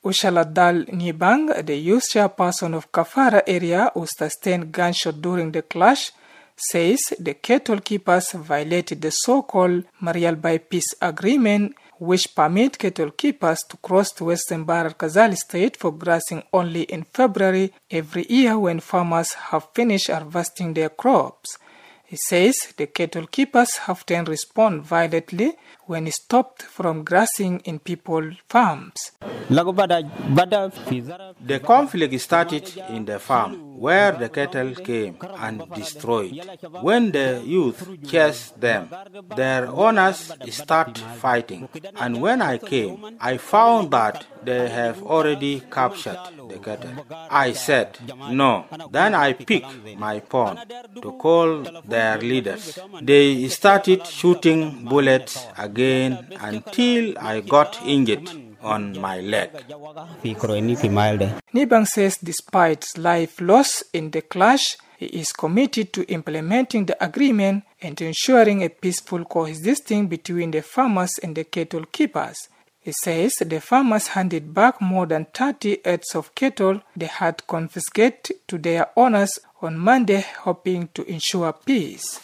Ushala Dal Nibang, the youth chairperson of Kafara area who sustained gunshot during the clash, says the cattle keepers violated the so-called Marialbai Peace Agreement, which permit cattle keepers to cross to Western Bahr el Ghazal state for grazing only in February every year when farmers have finished harvesting their crops. He says the cattle keepers often respond violently when stopped from grazing in people's farms. The conflict started in the farm where the cattle came and destroyed. When the youth chased them, their owners start fighting. And when I came, I found that they have already captured the cattle. I said, no. Then I picked my phone to call their leaders. They started shooting bullets again until I got injured on my leg. Nibang says despite life loss in the clash, he is committed to implementing the agreement and ensuring a peaceful coexisting between the farmers and the cattle keepers. He says the farmers handed back more than 30 heads of cattle they had confiscated to their owners on Monday, hoping to ensure peace.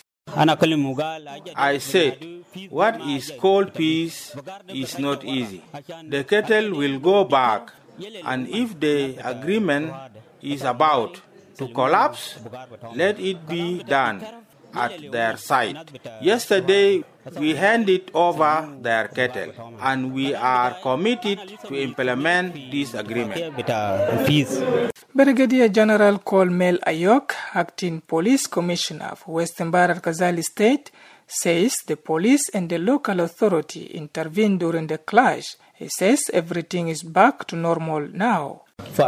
I said, what is called peace is not easy. The cattle will go back, and if the agreement is about to collapse, let it be done at their side. Yesterday, we handed over their cattle, and we are committed to implement this agreement. Brigadier General Colmel Ayok, acting police commissioner for Western Bahr el Ghazal state, says the police and the local authority intervened during the clash. He says everything is back to normal now.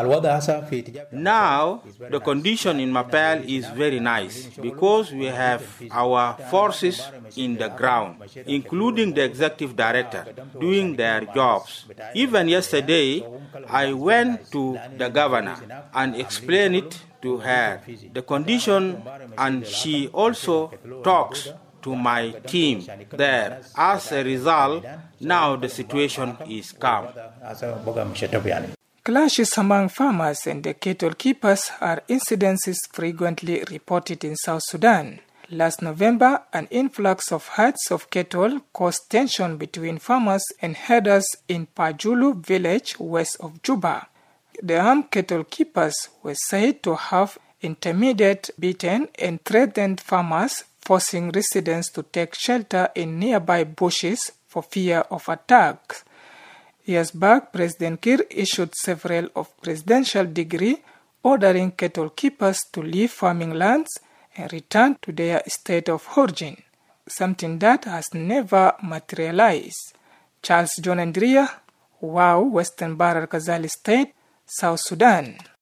Now, the condition in Mapel is very nice because we have our forces in the ground, including the executive director, doing their jobs. Even yesterday, I went to the governor and explained it to her, the condition, and she also talks to my team there. As a result, now the situation is calm. Clashes among farmers and the cattle keepers are incidences frequently reported in South Sudan. Last November, an influx of herds of cattle caused tension between farmers and herders in Pajulu village west of Juba. The armed cattle keepers were said to have intimidated, beaten, and threatened farmers, forcing residents to take shelter in nearby bushes for fear of attacks. Years back, President Kiir issued several of presidential decrees ordering cattle keepers to leave farming lands and return to their state of origin, something that has never materialized. Charles John Andrea, WOW, Western Bahr el Ghazal State, South Sudan.